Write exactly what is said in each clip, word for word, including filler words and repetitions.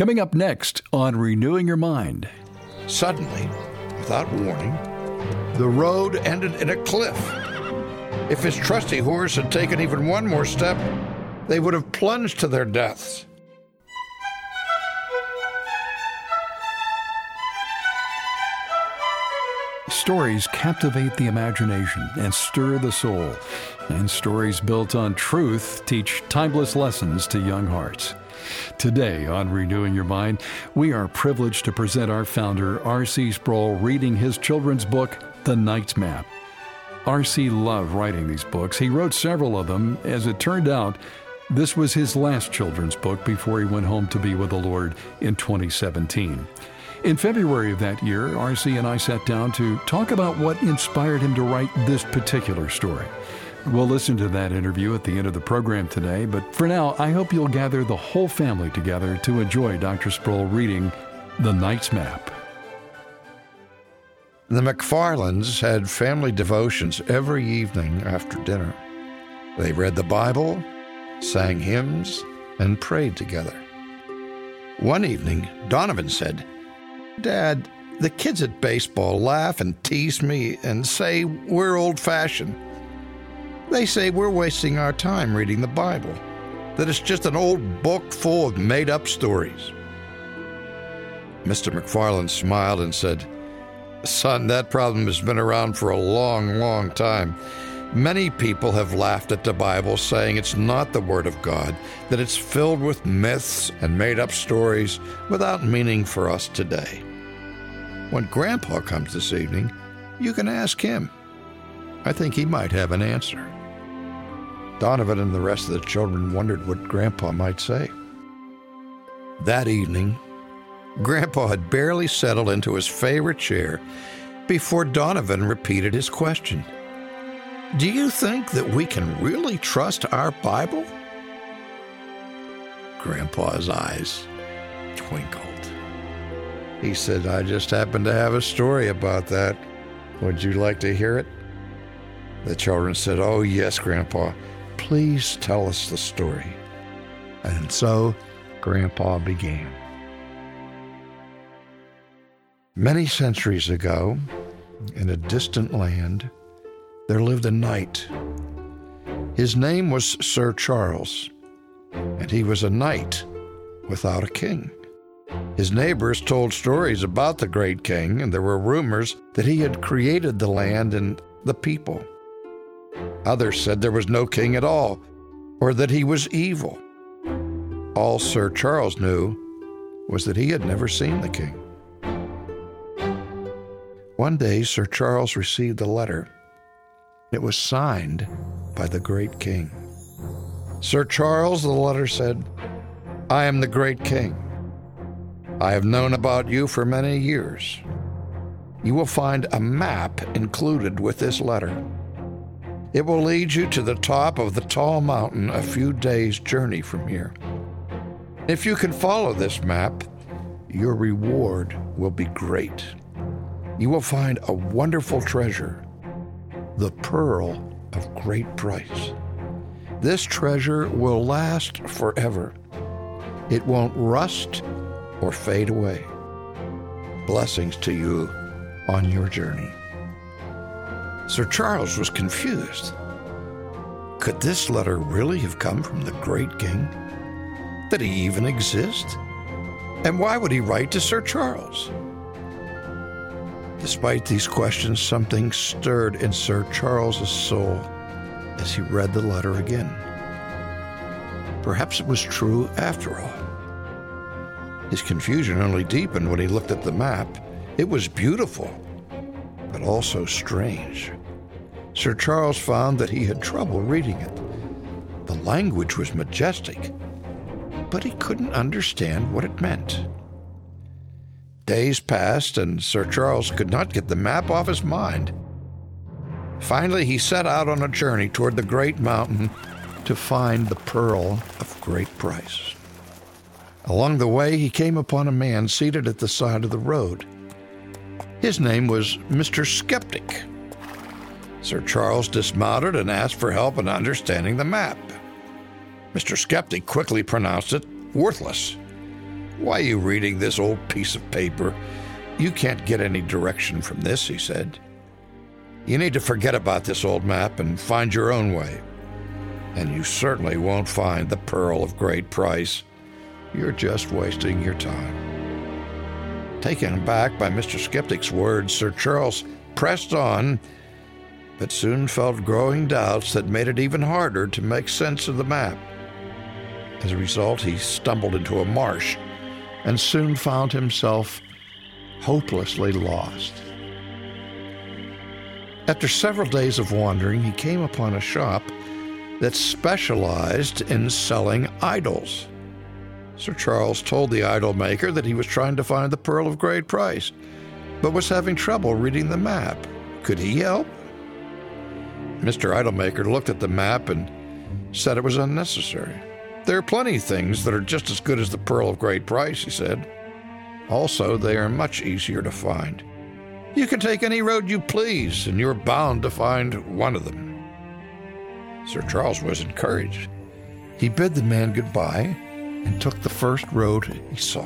Coming up next on Renewing Your Mind. Suddenly, without warning, the road ended in a cliff. If his trusty horse had taken even one more step, they would have plunged to their deaths. Stories captivate the imagination and stir the soul, and stories built on truth teach timeless lessons to young hearts. Today on Renewing Your Mind, we are privileged to present our founder, R C Sproul, reading his children's book, The Knight's Map. R C loved writing these books. He wrote several of them. As it turned out, this was his last children's book before he went home to be with the Lord in twenty seventeen. In February of that year, R C and I sat down to talk about what inspired him to write this particular story. We'll listen to that interview at the end of the program today, but for now, I hope you'll gather the whole family together to enjoy Doctor Sproul reading The Knight's Map. The McFarlands had family devotions every evening after dinner. They read the Bible, sang hymns, and prayed together. One evening, Donovan said, "Dad, the kids at baseball laugh and tease me and say we're old-fashioned. They say we're wasting our time reading the Bible, that it's just an old book full of made-up stories." Mister McFarland smiled and said, "Son, that problem has been around for a long, long time. Many people have laughed at the Bible, saying it's not the Word of God, that it's filled with myths and made-up stories without meaning for us today. When Grandpa comes this evening, you can ask him. I think he might have an answer." Donovan and the rest of the children wondered what Grandpa might say. That evening, Grandpa had barely settled into his favorite chair before Donovan repeated his question. "Do you think that we can really trust our Bible?" Grandpa's eyes twinkled. He said, "I just happen to have a story about that. Would you like to hear it?" The children said, "Oh, yes, Grandpa. Please tell us the story." And so Grandpa began. Many centuries ago, in a distant land, there lived a knight. His name was Sir Charles, and he was a knight without a king. His neighbors told stories about the great king, and there were rumors that he had created the land and the people. Others said there was no king at all, or that he was evil. All Sir Charles knew was that he had never seen the king. One day, Sir Charles received a letter. It was signed by the great king. "Sir Charles," the letter said, "I am the great king. I have known about you for many years. You will find a map included with this letter. It will lead you to the top of the tall mountain a few days' journey from here. If you can follow this map, your reward will be great. You will find a wonderful treasure, the pearl of great price. This treasure will last forever. It won't rust or fade away. Blessings to you on your journey." Sir Charles was confused. Could this letter really have come from the great king? Did he even exist? And why would he write to Sir Charles? Despite these questions, something stirred in Sir Charles's soul as he read the letter again. Perhaps it was true after all. His confusion only deepened when he looked at the map. It was beautiful, but also strange. Sir Charles found that he had trouble reading it. The language was majestic, but he couldn't understand what it meant. Days passed, and Sir Charles could not get the map off his mind. Finally, he set out on a journey toward the great mountain to find the pearl of great price. Along the way, he came upon a man seated at the side of the road. His name was Mister Skeptic. Sir Charles dismounted and asked for help in understanding the map. Mister Skeptic quickly pronounced it worthless. "Why are you reading this old piece of paper? You can't get any direction from this," he said. "You need to forget about this old map and find your own way. And you certainly won't find the pearl of great price. You're just wasting your time." Taken aback by Mister Skeptic's words, Sir Charles pressed on, but soon felt growing doubts that made it even harder to make sense of the map. As a result, he stumbled into a marsh and soon found himself hopelessly lost. After several days of wandering, he came upon a shop that specialized in selling idols. Sir Charles told the idol maker that he was trying to find the pearl of great price, but was having trouble reading the map. Could he help? Mister Idolmaker looked at the map and said it was unnecessary. "There are plenty of things that are just as good as the pearl of great price," he said. "Also, they are much easier to find. You can take any road you please, and you're bound to find one of them." Sir Charles was encouraged. He bid the man goodbye and took the first road he saw.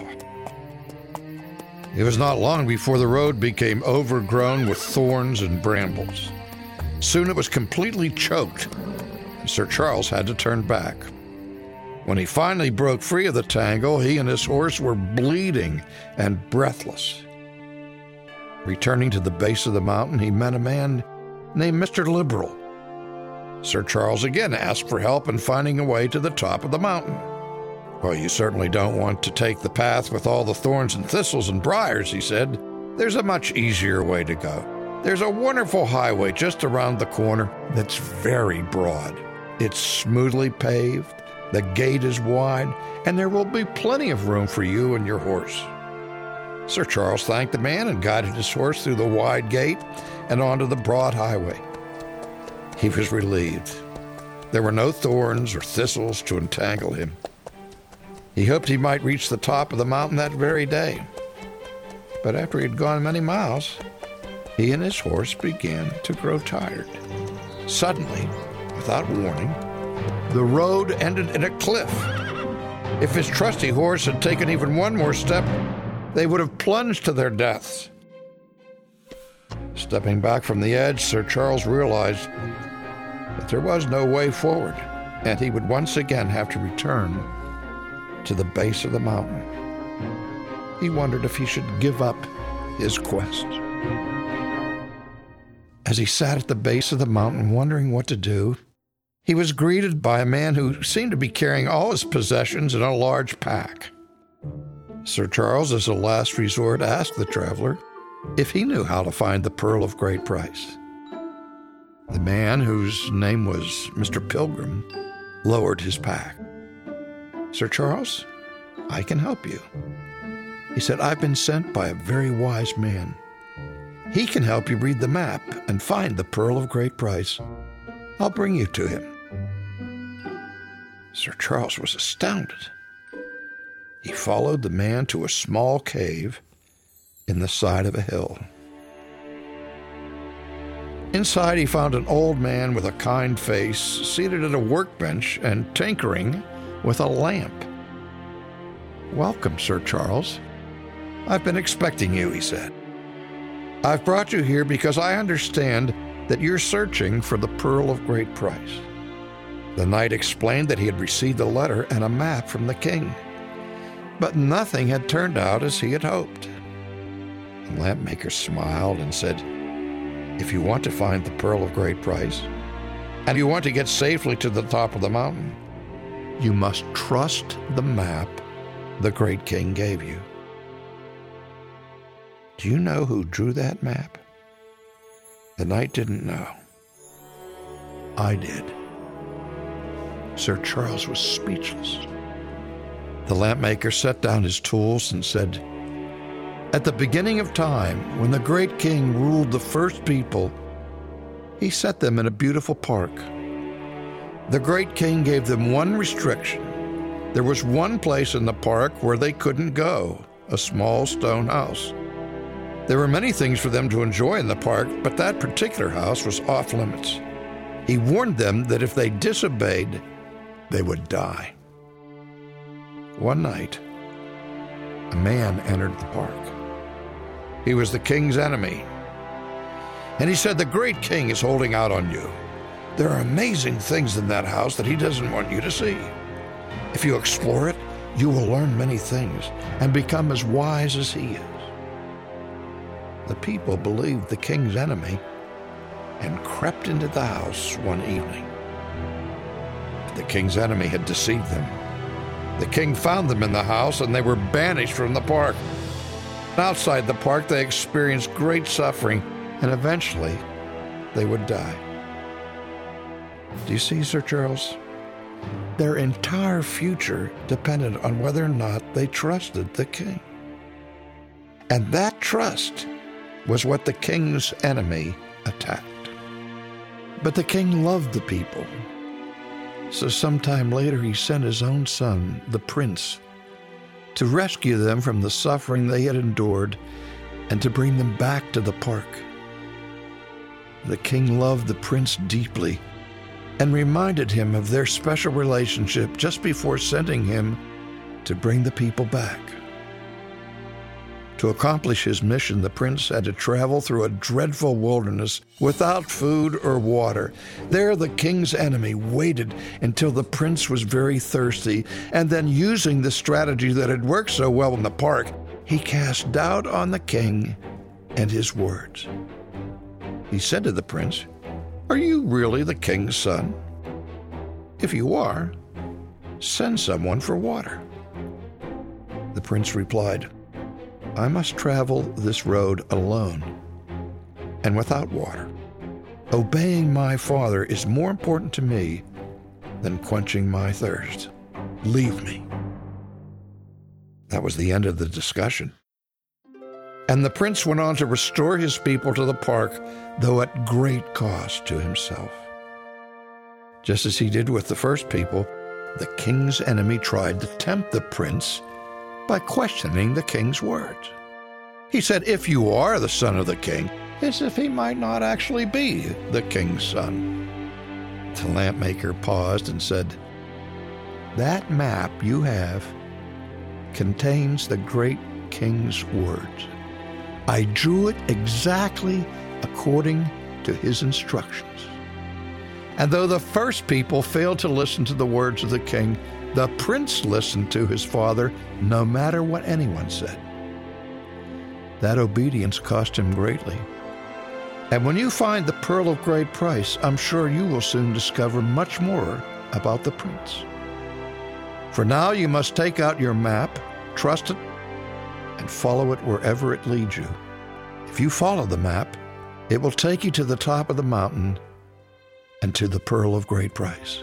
It was not long before the road became overgrown with thorns and brambles. Soon it was completely choked, and Sir Charles had to turn back. When he finally broke free of the tangle, he and his horse were bleeding and breathless. Returning to the base of the mountain, he met a man named Mister Liberal. Sir Charles again asked for help in finding a way to the top of the mountain. "Well, you certainly don't want to take the path with all the thorns and thistles and briars," he said. "There's a much easier way to go. There's a wonderful highway just around the corner that's very broad. It's smoothly paved, the gate is wide, and there will be plenty of room for you and your horse." Sir Charles thanked the man and guided his horse through the wide gate and onto the broad highway. He was relieved. There were no thorns or thistles to entangle him. He hoped he might reach the top of the mountain that very day. But after he had gone many miles, he and his horse began to grow tired. Suddenly, without warning, the road ended in a cliff. If his trusty horse had taken even one more step, they would have plunged to their deaths. Stepping back from the edge, Sir Charles realized that there was no way forward, and he would once again have to return to the base of the mountain. He wondered if he should give up his quest. As he sat at the base of the mountain wondering what to do, he was greeted by a man who seemed to be carrying all his possessions in a large pack. Sir Charles, as a last resort, asked the traveler if he knew how to find the pearl of great price. The man, whose name was Mister Pilgrim, lowered his pack. "Sir Charles, I can help you." He said, "I've been sent by a very wise man. He can help you read the map and find the pearl of great price. I'll bring you to him." Sir Charles was astounded. He followed the man to a small cave in the side of a hill. Inside, he found an old man with a kind face seated at a workbench and tinkering with a lamp. "Welcome, Sir Charles. I've been expecting you," he said. "I've brought you here because I understand that you're searching for the pearl of great price." The knight explained that he had received a letter and a map from the king, but nothing had turned out as he had hoped. The lampmaker smiled and said, "If you want to find the pearl of great price, and you want to get safely to the top of the mountain, you must trust the map the great king gave you." Do you know who drew that map? The knight didn't know. I did. Sir Charles was speechless. The lampmaker set down his tools and said, "At the beginning of time, when the great king ruled the first people, he set them in a beautiful park. The great king gave them one restriction. There was one place in the park where they couldn't go, a small stone house. There were many things for them to enjoy in the park, but that particular house was off limits. He warned them that if they disobeyed, they would die. One night, a man entered the park. He was the king's enemy. And he said, "The great king is holding out on you. There are amazing things in that house that he doesn't want you to see. If you explore it, you will learn many things and become as wise as he is." The people believed the king's enemy and crept into the house one evening. But the king's enemy had deceived them. The king found them in the house, and they were banished from the park. Outside the park, they experienced great suffering, and eventually they would die. Do you see, Sir Charles? Their entire future depended on whether or not they trusted the king. And that trust was what the king's enemy attacked. But the king loved the people. So sometime later he sent his own son, the prince, to rescue them from the suffering they had endured and to bring them back to the park. The king loved the prince deeply and reminded him of their special relationship just before sending him to bring the people back. To accomplish his mission, the prince had to travel through a dreadful wilderness without food or water. There, the king's enemy waited until the prince was very thirsty, and then, using the strategy that had worked so well in the park, he cast doubt on the king and his words. He said to the prince, "Are you really the king's son? If you are, send someone for water." The prince replied, "I must travel this road alone and without water. Obeying my father is more important to me than quenching my thirst. Leave me." That was the end of the discussion. And the prince went on to restore his people to the park, though at great cost to himself. Just as he did with the first people, the king's enemy tried to tempt the prince by questioning the king's words. He said, "If you are the son of the king," as if he might not actually be the king's son. The lamp maker paused and said, "That map you have contains the great king's words. I drew it exactly according to his instructions." And though the first people failed to listen to the words of the king, the prince listened to his father no matter what anyone said. That obedience cost him greatly. And when you find the pearl of great price, I'm sure you will soon discover much more about the prince. For now, you must take out your map, trust it, and follow it wherever it leads you. If you follow the map, it will take you to the top of the mountain and to the pearl of great price.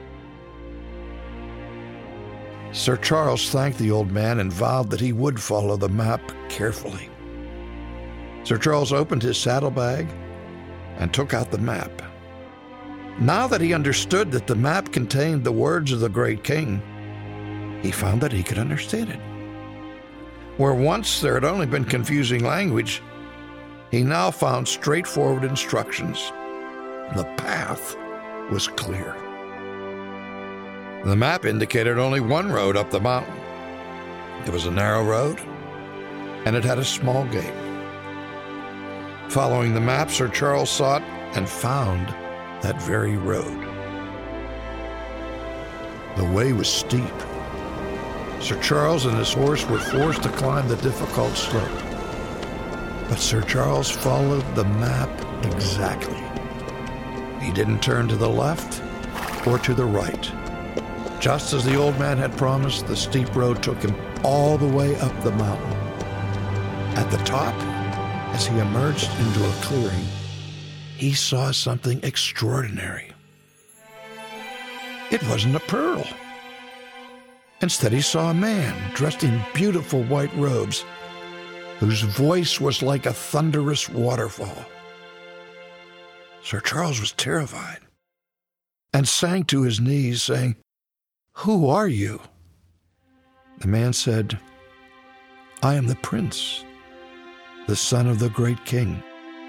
Sir Charles thanked the old man and vowed that he would follow the map carefully. Sir Charles opened his saddlebag and took out the map. Now that he understood that the map contained the words of the great king, he found that he could understand it. Where once there had only been confusing language, he now found straightforward instructions. The path was clear. The map indicated only one road up the mountain. It was a narrow road, and it had a small gate. Following the map, Sir Charles sought and found that very road. The way was steep. Sir Charles and his horse were forced to climb the difficult slope. But Sir Charles followed the map exactly. He didn't turn to the left or to the right. Just as the old man had promised, the steep road took him all the way up the mountain. At the top, as he emerged into a clearing, he saw something extraordinary. It wasn't a pearl. Instead, he saw a man dressed in beautiful white robes, whose voice was like a thunderous waterfall. Sir Charles was terrified and sank to his knees, saying, "Who are you?" The man said, "I am the prince, the son of the great king."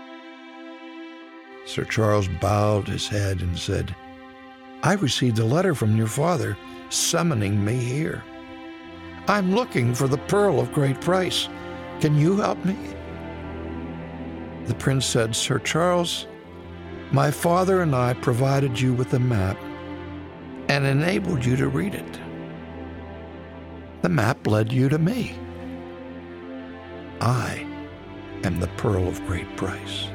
Sir Charles bowed his head and said, "I received a letter from your father summoning me here. I'm looking for the pearl of great price. Can you help me?" The prince said, "Sir Charles, my father and I provided you with a map and enabled you to read it. The map led you to me. I am the pearl of great price."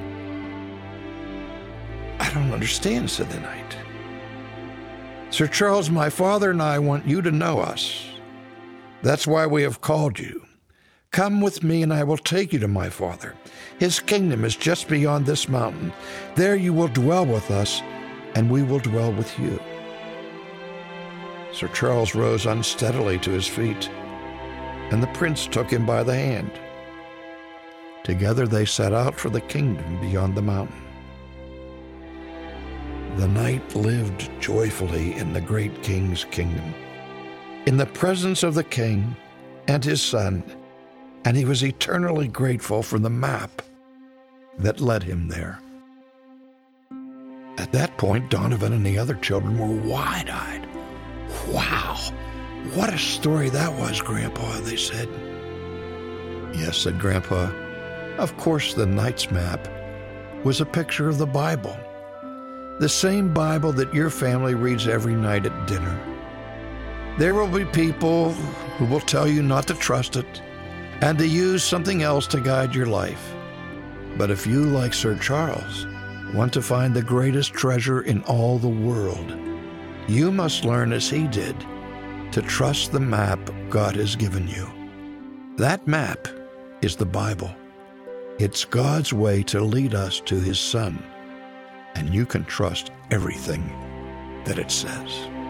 "I don't understand," said the knight. "Sir Charles, my father and I want you to know us. That's why we have called you. Come with me and I will take you to my father. His kingdom is just beyond this mountain. There you will dwell with us, and we will dwell with you." Sir Charles rose unsteadily to his feet, and the prince took him by the hand. Together they set out for the kingdom beyond the mountain. The knight lived joyfully in the great king's kingdom, in the presence of the king and his son, and he was eternally grateful for the map that led him there. At that point, Donovan and the other children were wide-eyed. "Wow, what a story that was, Grandpa," they said. "Yes," said Grandpa. "Of course the knight's map was a picture of the Bible, the same Bible that your family reads every night at dinner. There will be people who will tell you not to trust it and to use something else to guide your life. But if you, like Sir Charles, want to find the greatest treasure in all the world, you must learn as he did to trust the map God has given you. That map is the Bible. It's God's way to lead us to his Son, and you can trust everything that it says."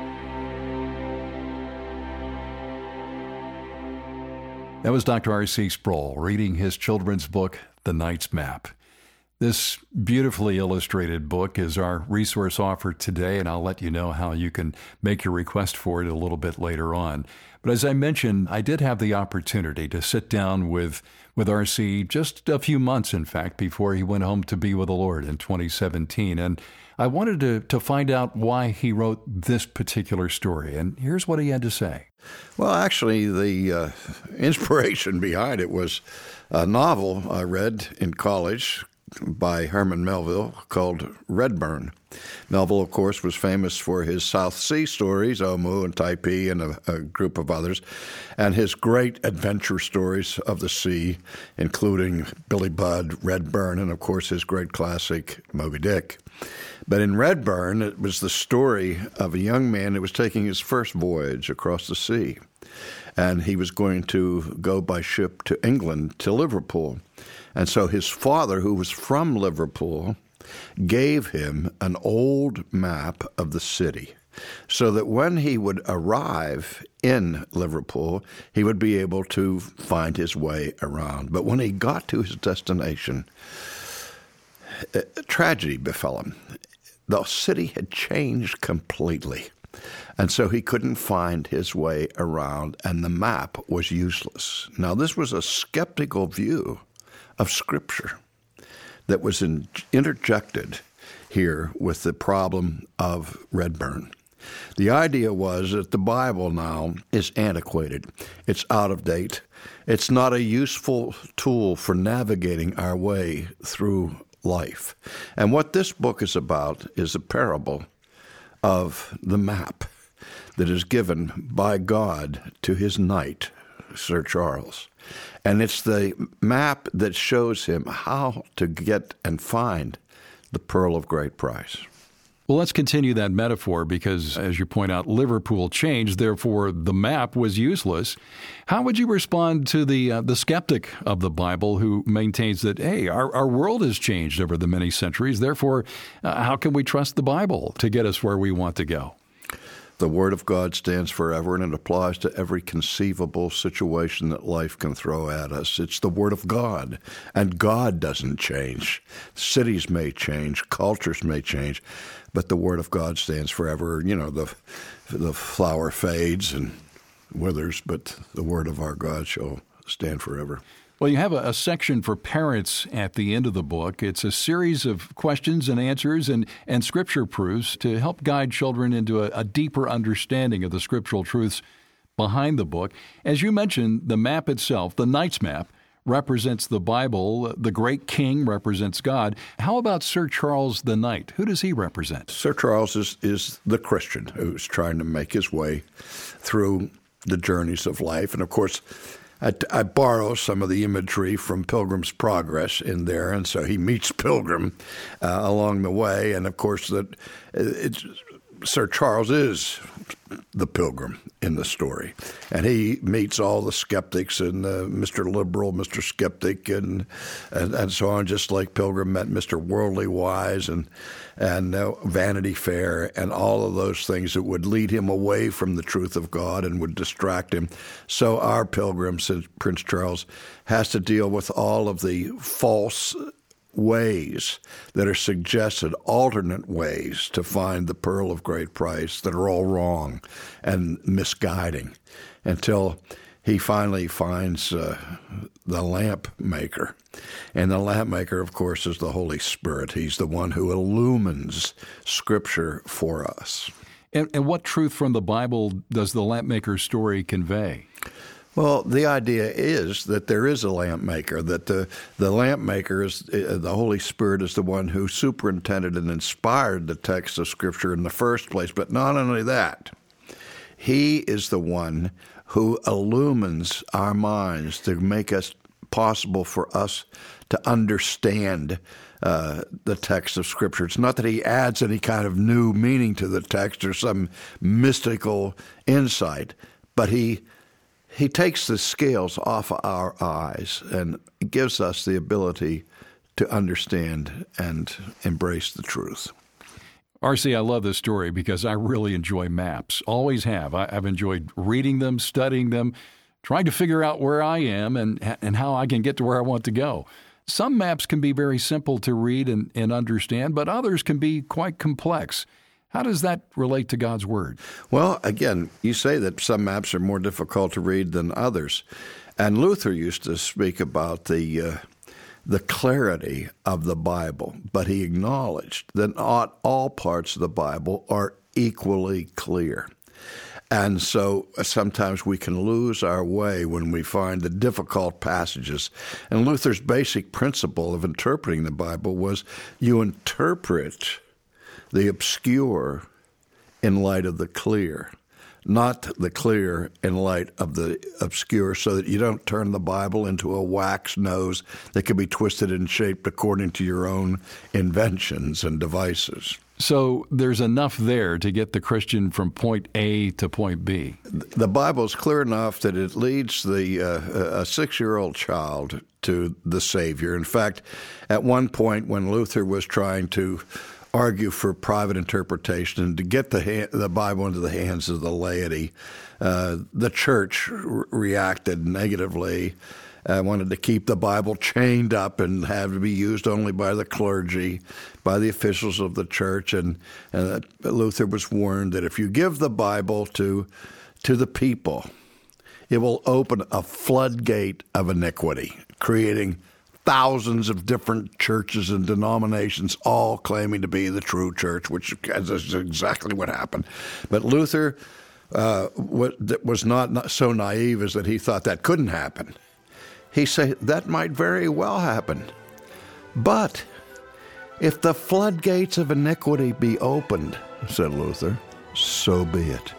That was Doctor R C Sproul reading his children's book, The Knight's Map. This beautifully illustrated book is our resource offer today, and I'll let you know how you can make your request for it a little bit later on. But as I mentioned, I did have the opportunity to sit down with, with R C just a few months, in fact, before he went home to be with the Lord in twenty seventeen. And I wanted to, to find out why he wrote this particular story. And here's what he had to say. Well, actually, the uh, inspiration behind it was a novel I read in college by Herman Melville called Redburn. Melville, of course, was famous for his South Sea stories, Omoo and Taipei and a, a group of others, and his great adventure stories of the sea, including Billy Budd, Redburn, and, of course, his great classic Moby Dick. But in Redburn, it was the story of a young man who was taking his first voyage across the sea, and he was going to go by ship to England, to Liverpool. And so his father, who was from Liverpool, gave him an old map of the city so that when he would arrive in Liverpool, he would be able to find his way around. But when he got to his destination, a tragedy befell him. The city had changed completely, and so he couldn't find his way around, and the map was useless. Now, this was a skeptical view of Scripture that was in, interjected here with the problem of Redburn. The idea was that the Bible now is antiquated. It's out of date. It's not a useful tool for navigating our way through life. And what this book is about is a parable of the map that is given by God to his knight, Sir Charles. And it's the map that shows him how to get and find the pearl of great price. Well, let's continue that metaphor because, as you point out, Liverpool changed, therefore the map was useless. How would you respond to the uh, the skeptic of the Bible who maintains that, hey, our, our world has changed over the many centuries, therefore uh, how can we trust the Bible to get us where we want to go? The Word of God stands forever, and it applies to every conceivable situation that life can throw at us. It's the Word of God, and God doesn't change. Cities may change, cultures may change, but the Word of God stands forever. You know, the the flower fades and withers, but the Word of our God shall stand forever. Well, you have a, a section for parents at the end of the book. It's a series of questions and answers and, and scripture proofs to help guide children into a, a deeper understanding of the scriptural truths behind the book. As you mentioned, the map itself, the Knight's Map, represents the Bible. The great king represents God. How about Sir Charles the Knight? Who does he represent? Sir Charles is, is the Christian who's trying to make his way through the journeys of life. And of course, I, I borrow some of the imagery from Pilgrim's Progress in there, and so he meets Pilgrim uh, along the way. And of course, that it's, Sir Charles is the pilgrim in the story, and he meets all the skeptics and uh, Mister Liberal, Mister Skeptic, and, and and so on. Just like Pilgrim met Mister Worldly Wise and and uh, Vanity Fair, and all of those things that would lead him away from the truth of God and would distract him. So our pilgrim, Prince Charles, has to deal with all of the false ways that are suggested, alternate ways to find the pearl of great price that are all wrong and misguiding, until he finally finds uh, the lamp maker. And the lamp maker, of course, is the Holy Spirit. He's the one who illumines Scripture for us. And, and what truth from the Bible does the lamp maker's story convey? Well, the idea is that there is a lamp maker, that the, the lamp maker is, uh, the Holy Spirit is the one who superintended and inspired the text of Scripture in the first place. But not only that, he is the one who illumines our minds to make us possible for us to understand uh, the text of Scripture. It's not that he adds any kind of new meaning to the text or some mystical insight, but he He takes the scales off our eyes and gives us the ability to understand and embrace the truth. R C, I love this story because I really enjoy maps. Always have. I, I've enjoyed reading them, studying them, trying to figure out where I am and and how I can get to where I want to go. Some maps can be very simple to read and, and understand, but others can be quite complex. How does that relate to God's Word? Well, again, you say that some maps are more difficult to read than others. And Luther used to speak about the uh, the clarity of the Bible, but he acknowledged that not all parts of the Bible are equally clear. And so sometimes we can lose our way when we find the difficult passages. And Luther's basic principle of interpreting the Bible was you interpret the obscure in light of the clear, not the clear in light of the obscure, so that you don't turn the Bible into a wax nose that can be twisted and shaped according to your own inventions and devices. So there's enough there to get the Christian from point A to point B. The Bible is clear enough that it leads the uh, a six-year-old child to the Savior. In fact, at one point when Luther was trying to argue for private interpretation and to get the ha- the Bible into the hands of the laity, uh, the church re- reacted negatively, uh, wanted to keep the Bible chained up and have to be used only by the clergy, by the officials of the church. And uh, Luther was warned that if you give the Bible to to the people, it will open a floodgate of iniquity, creating thousands of different churches and denominations, all claiming to be the true church, which is exactly what happened. But Luther uh, was not so naive as that he thought that couldn't happen. He said that might very well happen. But if the floodgates of iniquity be opened, said Luther, so be it.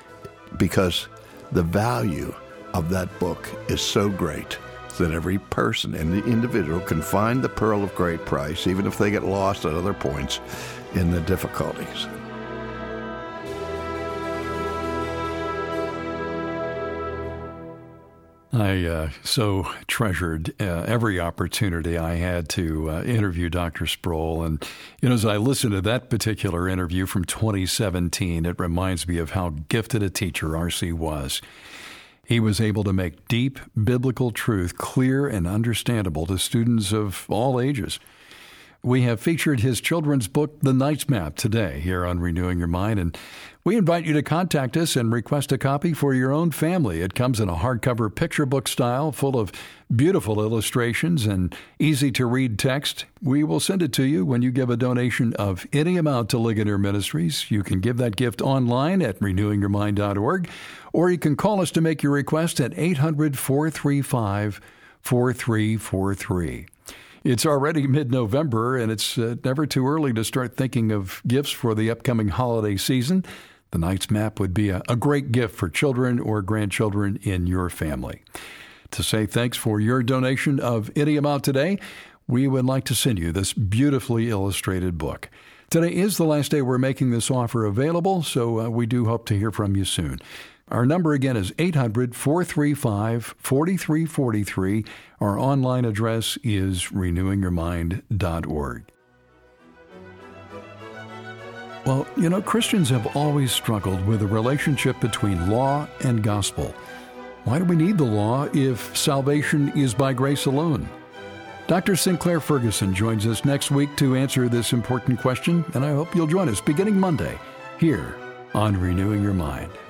Because the value of that book is so great that every person and the individual can find the pearl of great price, even if they get lost at other points in the difficulties. I uh, so treasured uh, every opportunity I had to uh, interview Doctor Sproul. And, you know, as I listened to that particular interview from twenty seventeen, it reminds me of how gifted a teacher R C was. He was able to make deep biblical truth clear and understandable to students of all ages. We have featured his children's book, The Knight's Map, today here on Renewing Your Mind, and we invite you to contact us and request a copy for your own family. It comes in a hardcover picture book style, full of beautiful illustrations and easy-to-read text. We will send it to you when you give a donation of any amount to Ligonier Ministries. You can give that gift online at renewing your mind dot org, or you can call us to make your request at eight hundred, four three five, four three four three. It's already mid-November, and it's uh, never too early to start thinking of gifts for the upcoming holiday season. The Knight's Map would be a, a great gift for children or grandchildren in your family. To say thanks for your donation of any amount today, we would like to send you this beautifully illustrated book. Today is the last day we're making this offer available, so uh, we do hope to hear from you soon. Our number again is eight hundred, four three five, four three four three. Our online address is renewing your mind dot org. Well, you know, Christians have always struggled with the relationship between law and gospel. Why do we need the law if salvation is by grace alone? Doctor Sinclair Ferguson joins us next week to answer this important question, and I hope you'll join us beginning Monday here on Renewing Your Mind.